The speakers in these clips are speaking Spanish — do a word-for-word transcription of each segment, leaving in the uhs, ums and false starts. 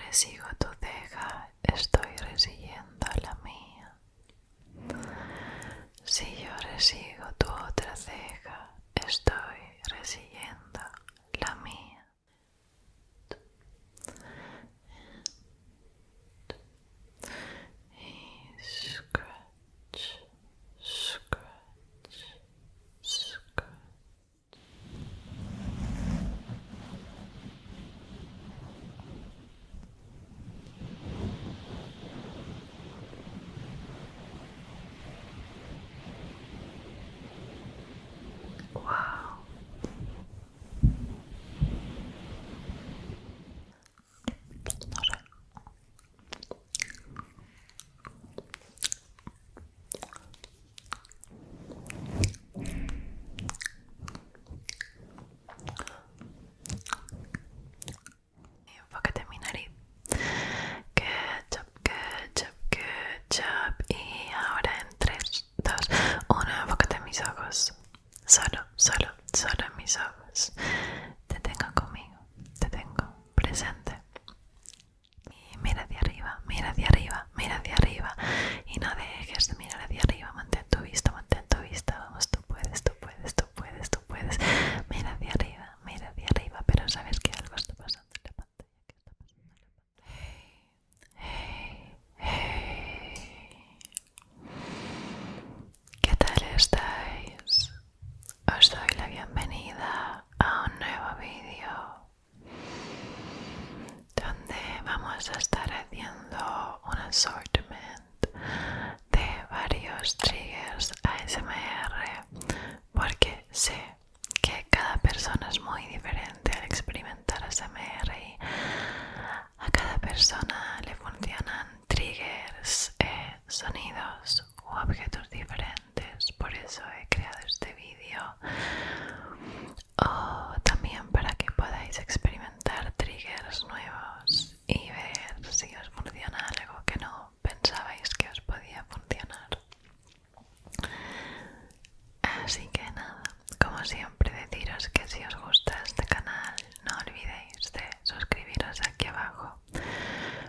resigo tu ceja, estoy resiguiendo la mía. Si yo resigo tu otra ceja, estoy resiguiendo la mía. Y scratch, scratch, scratch. Wow. No sé. Enfócate en mi nariz. Good job, good job, good job. Y ahora en tres, dos, uno, enfócate en mis ojos. Solo, solo, solo en mis ojos. Te tengo conmigo, te tengo presente. Y mira hacia arriba, mira hacia arriba, mira hacia arriba. Y no dejes de mirar hacia arriba. Mantén tu vista, mantén tu vista. Vamos, tú puedes, tú puedes, tú puedes, tú puedes. Mira hacia arriba, mira hacia arriba. Pero sabes que algo está pasando en la pantalla. Hey, hey. ¿Qué tal estáis? Os doy la bienvenida a un nuevo vídeo donde vamos a estar haciendo un assortment de varios triggers A S M R porque sé que cada persona es muy diferente al experimentar A S M R y a cada persona le funcionan triggers, eh, sonidos u objetos diferentes. Por eso he creado este vídeo, o también para que podáis experimentar triggers nuevos y ver si os funciona algo que no pensabais que os podía funcionar. Así que nada, como siempre deciros que si os gusta este canal no olvidéis de suscribiros aquí abajo,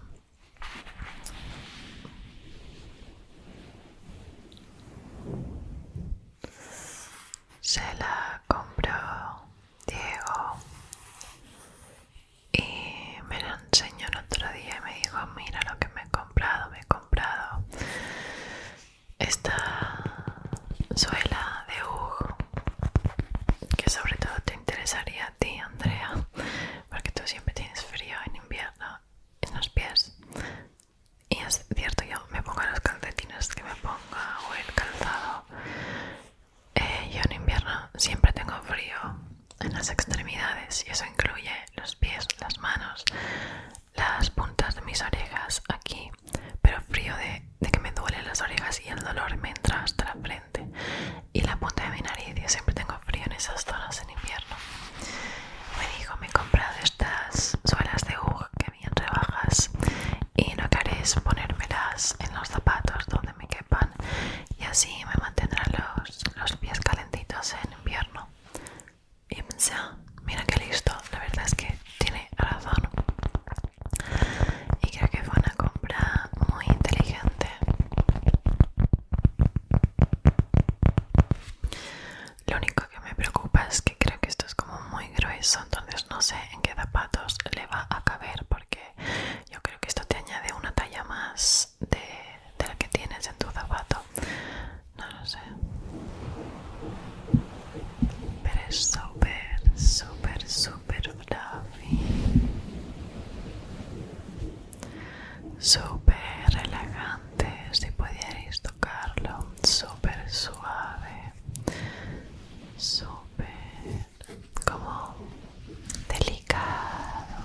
Andrea, porque tú siempre tienes frío en invierno en los pies. Y es cierto, yo me pongo los calcetines que me ponga o el calzado. Eh, yo en invierno siempre tengo frío en las extremidades y eso incluye los pies, las manos, las puntas de mis orejas aquí, pero frío de, de que me duelen las orejas y el dolor me entra hasta la frente y la punta de mi nariz. Yo siempre tengo frío en esas zonas en invierno. Me dijo, me he comprado estas suelas de U G que bien rebajas y lo que haré es ponérmelas en los zapatos donde me quepan y así me mantendrán los, los pies calentitos en invierno. Y pensé, "Ah, mira qué listo, la verdad es que tiene razón". Y creo que fue una compra muy inteligente. Lo único que me preocupa es que creo que esto es como muy grueso, entonces no sé en qué zapatos le va a caber, porque yo creo que esto te añade una talla más de, de la que tienes en tu zapato. No lo sé. Pero es súper, súper, súper fluffy. Súper elegante, si pudierais tocarlo. Súper suave. Súper como delicado.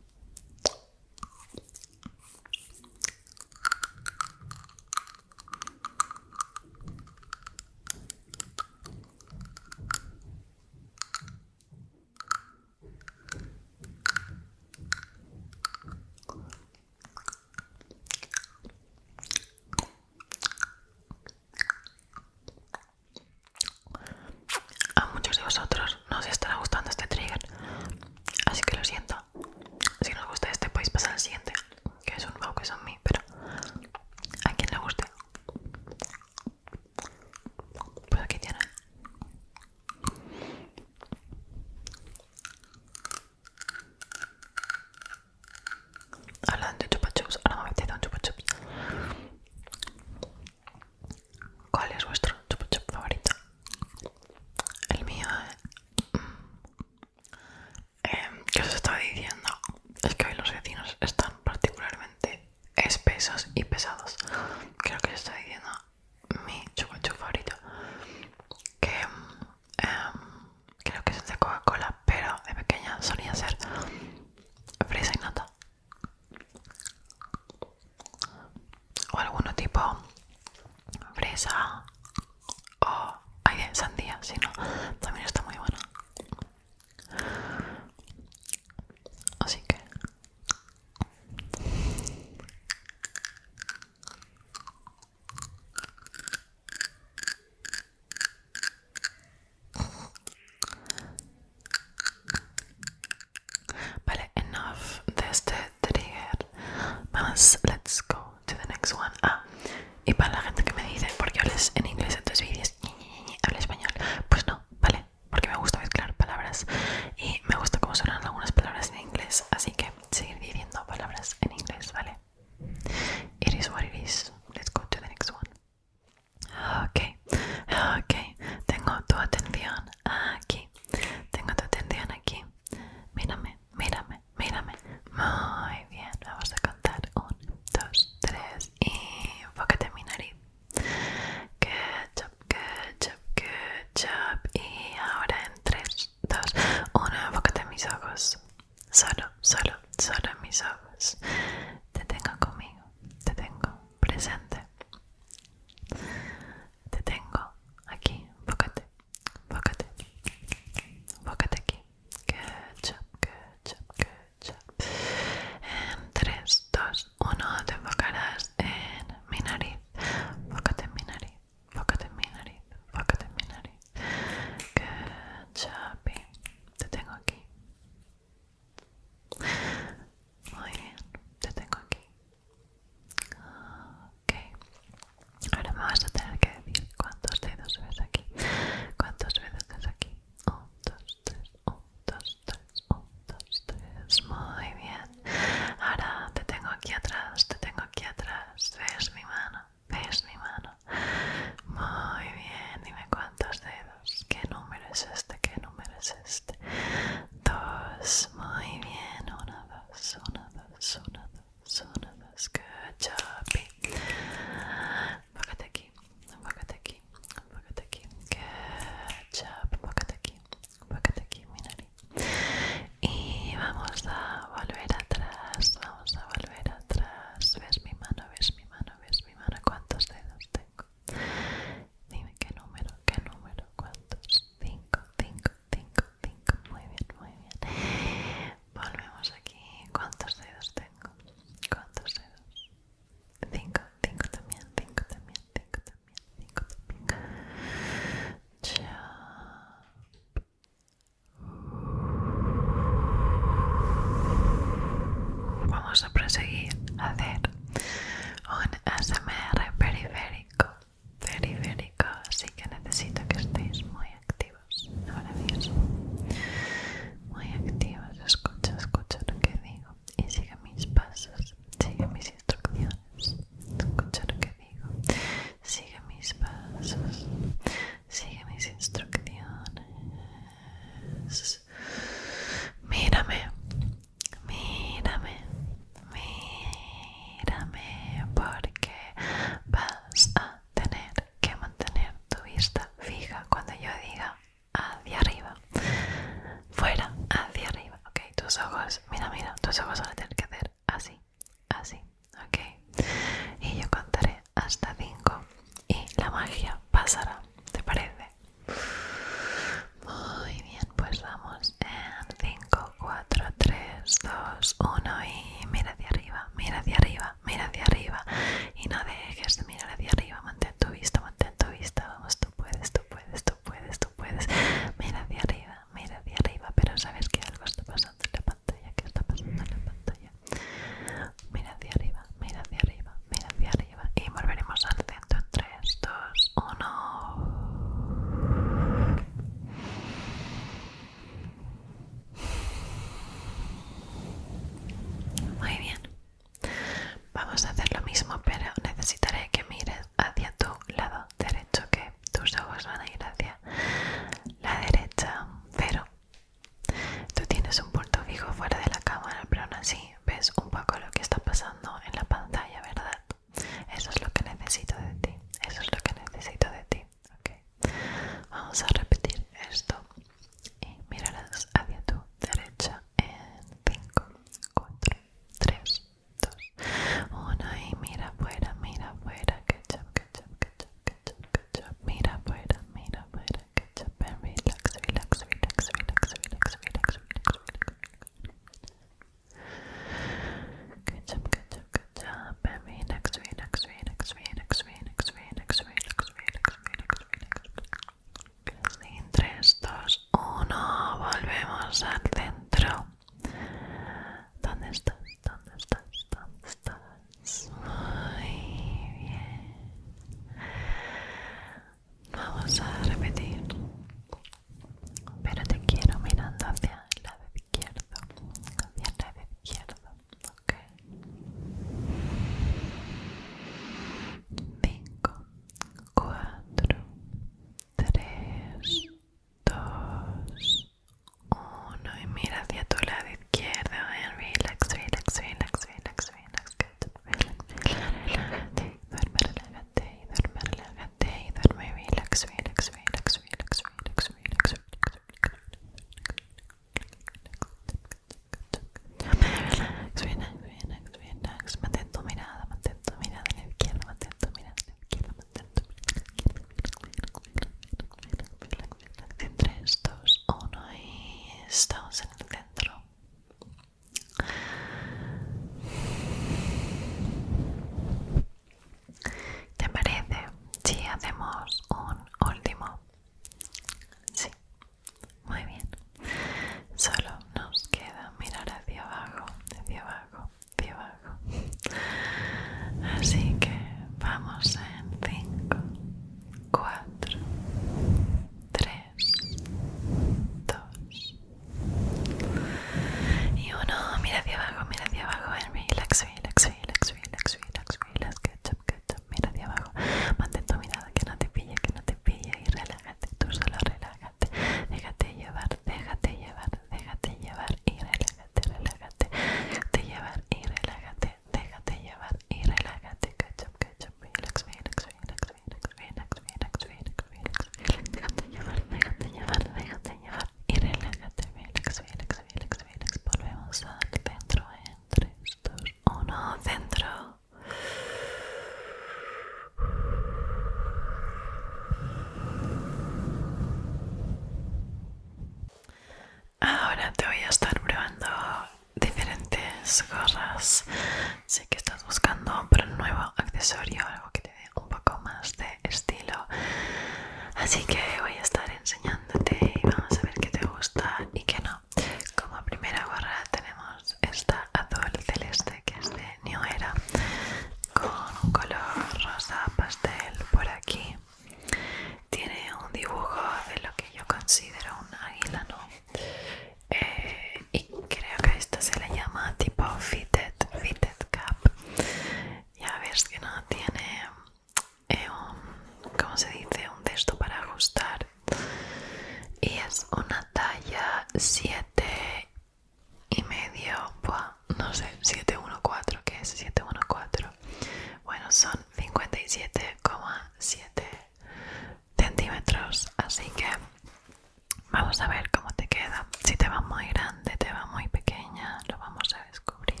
Así que voy a estar enseñándote y vamos a ver qué te gusta y qué no. Como primera gorra tenemos esta azul celeste que es de New Era, con un color rosa pastel por aquí. Tiene un dibujo de lo que yo considero un águila, ¿no? Eh, y creo que a esta se le llama tipo fitted, fitted cap. Ya ves que no tiene eh, un, ¿cómo se dice? Un texto para ajustar. Y es una talla siete y medio. Buah, no sé, siete uno cuatro, ¿qué es siete uno cuatro? Bueno, son cincuenta y siete coma siete centímetros, así que vamos a ver cómo te queda. Si te va muy grande, te va muy pequeña, lo vamos a descubrir.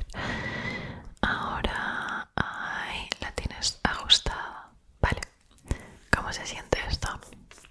Ahora ahí la tienes ajustada. Vale, ¿cómo se siente esto?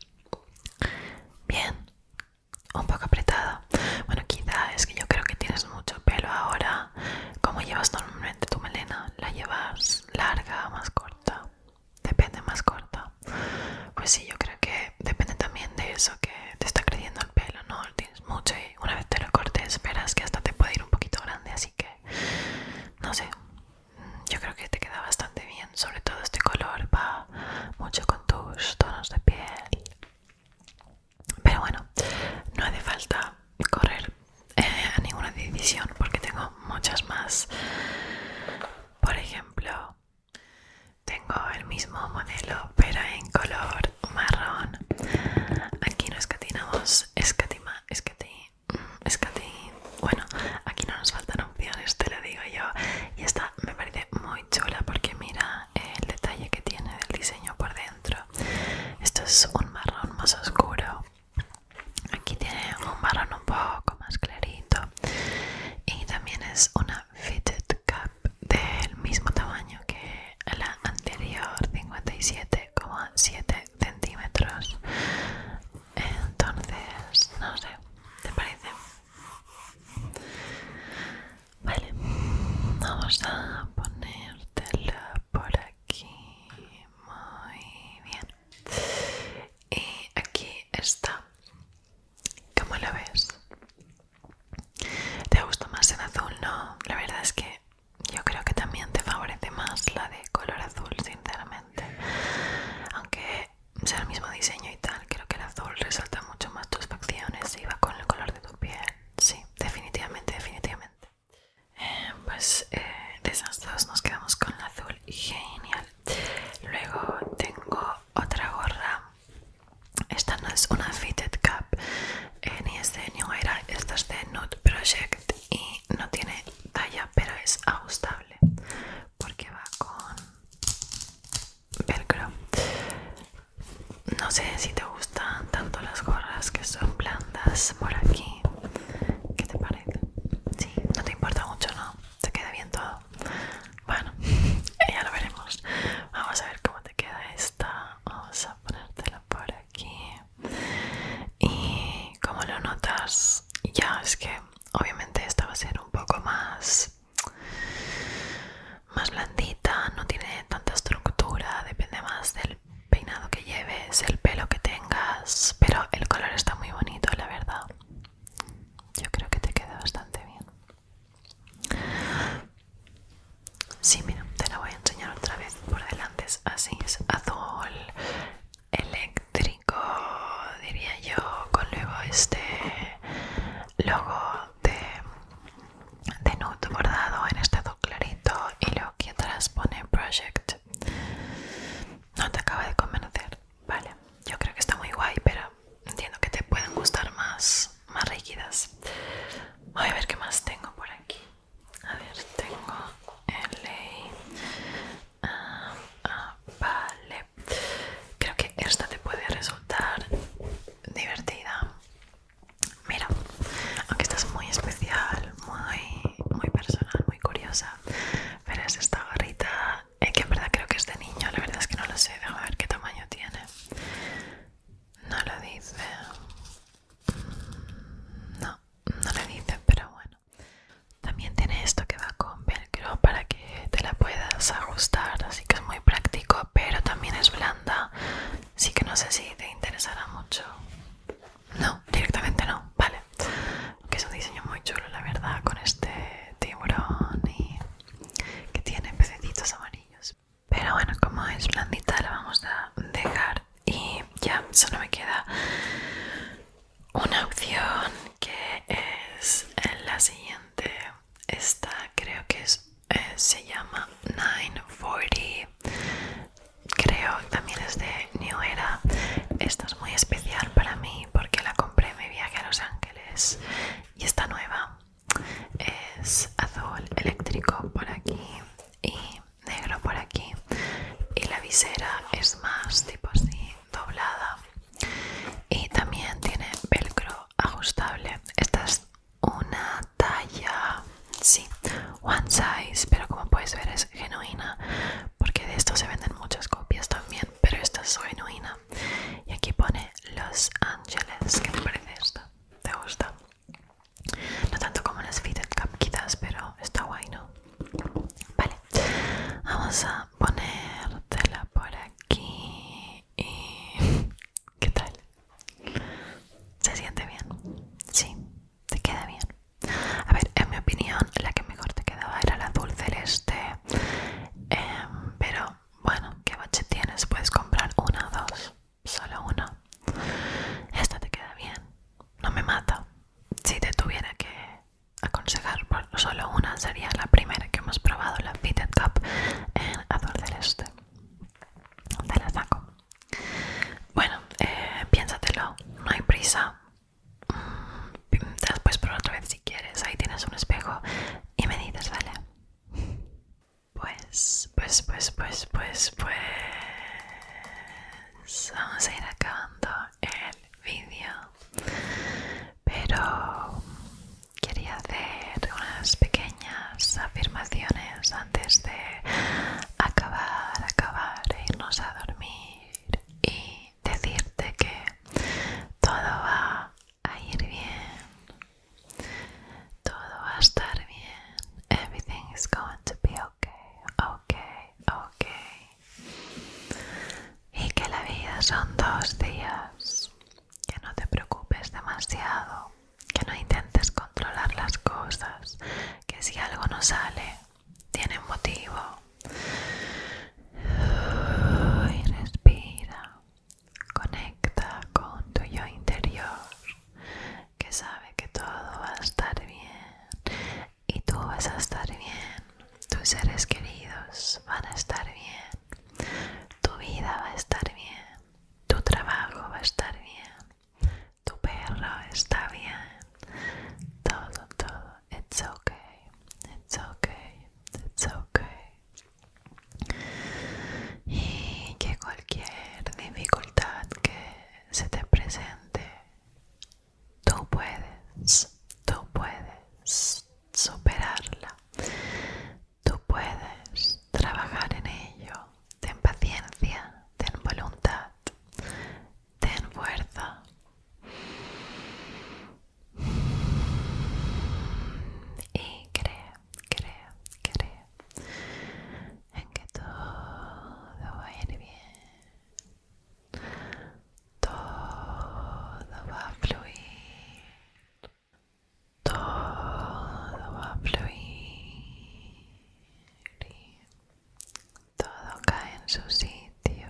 Bien, un poco apretada. Bueno, quizá es que yo creo que tienes mucho pelo ahora. ¿Cómo llevas normalmente tu melena? ¿La llevas larga o más corta? Depende, más corta. Pues sí, yo creo que depende también de eso, que te está creciendo el pelo, ¿no? Lo tienes mucho y una vez te lo cortes verás que hasta te puede ir un poquito grande, así que no sé, yo creo que te queda bastante bien. Sobre todo este color va mucho con tus tonos de piel. Pero bueno, no hace falta correr eh, a ninguna decisión porque tengo muchas más. Por ejemplo, tengo el mismo modelo pero en color marrón. Aquí no escatimamos, escatima, escati, escati. Bueno, aquí no nos faltan opciones, te lo digo yo. Y esta me parece muy chula porque mira el detalle que tiene del diseño por dentro. Esto es un marrón más oscuro. Aquí tiene un marrón un poco más clarito. Y también es una fitted cap del mismo tamaño que la anterior, cincuenta y siete coma siete centímetros. Entonces, no sé, ¿te parece? Vale, vamos a ponértela por aquí. Muy bien. Y aquí está. ¿Cómo la ves? ¿Te gusta más en azul? No, la verdad es que yo creo que también te favorece más la de color azul, sinceramente. Aunque sea el mismo diseño y tal, creo que el azul resalta mucho más tus facciones y va con el color de tu piel. Sí, definitivamente, definitivamente. Eh, pues eh, de esas dos nos quedamos con el azul. Genial. Luego tengo otra gorra. Esta no es una fitted cap, eh, ni es de New Era, esta es de Nude Project y no tiene talla, pero es ajustable porque va con velcro. No sé si te gustan tanto las gorras que son blandas por aquí. ¿Qué te parece? Sí, no te importa mucho, ¿no? ¿Te queda bien todo? Bueno, ya lo veremos. Vamos a ver cómo te queda esta. Vamos a ponértela por aquí. Y como lo notas, ya es que obviamente esta va a ser un poco más más blandita, no tiene tanta estructura, depende más del peinado que lleves, el pelo que tengas, pero el color está muy bonito, la verdad. solo me queda una opción que es la siguiente. Esta creo que es, eh, se llama nine forty. Creo que también es de New Era. Esta es muy especial para mí porque la compré en mi viaje a Los Ángeles y está nueva. Es azul eléctrico por aquí y negro por aquí, y la visera es más tipo así doblada, y también tiene velcro ajustable. Esta es una talla, sí, one size, pero como puedes ver es genuina, porque de esto se venden muchas copias también, pero esta es genuina. Y aquí pone Los Ángeles. ¿Qué te parece esto? ¿Te gusta? No tanto como las Fitted Cup quizás, pero está guay, ¿no? Vale, vamos a ponértela por aquí. Y... ¿qué tal? ¿Se siente bien? Sí, te queda bien. A ver, en mi opinión la que mejor te quedaba era el azul celeste, eh, pero bueno, ¿qué budget tienes? Puedes comprar una o dos, solo una. Esta te queda bien, no me mata. Si te tuviera que aconsejar por solo una, sería la primera que hemos probado, la Fitted Cup en azul celeste. Te la saco. Bueno, eh, piénsatelo, no hay prisa. Mm, después por otra vez si quieres. Ahí tienes un espejo y me dices, ¿vale? Pues, pues, pues, pues, pues, pues... vamos a ir acabando el vídeo. Pero quería hacer unas pequeñas afirmaciones antes de acabar, acabar e irnos a dormir, y decirte que todo va a ir bien, todo va a estar bien. Everything is going to be okay, okay, okay. Y que la vida son dos días. Que no te preocupes demasiado, que no intentes controlar las cosas, que si algo no sale, tiene un motivo. Y respira, conecta con tu yo interior, que sabe que todo va a estar bien, y tú vas a estar bien, tus seres queridos van a estar bien, tu vida va a estar bien, tu trabajo va a estar bien, tu perro está bien, todo, todo, it's okay, it's okay, it's okay. Y que cualquier dificultad que se te presente, tú puedes, tú puedes superarla, tú puedes trabajar en ello. Ten paciencia, ten voluntad, ten fuerza. Y cree, cree, cree en que todo va a ir bien, todo va a fluir, todo va a fluir y todo cae en su sitio.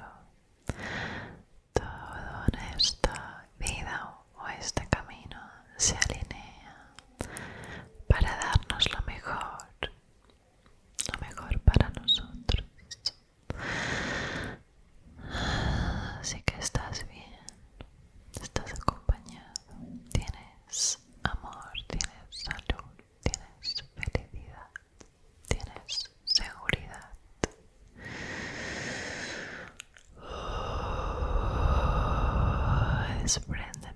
Todo en esta vida o este camino se alinea para darnos lo mejor, lo mejor para nosotros. Así que estás bien, estás acompañado, tienes amor, tienes salud, tienes felicidad, tienes seguridad. Desprende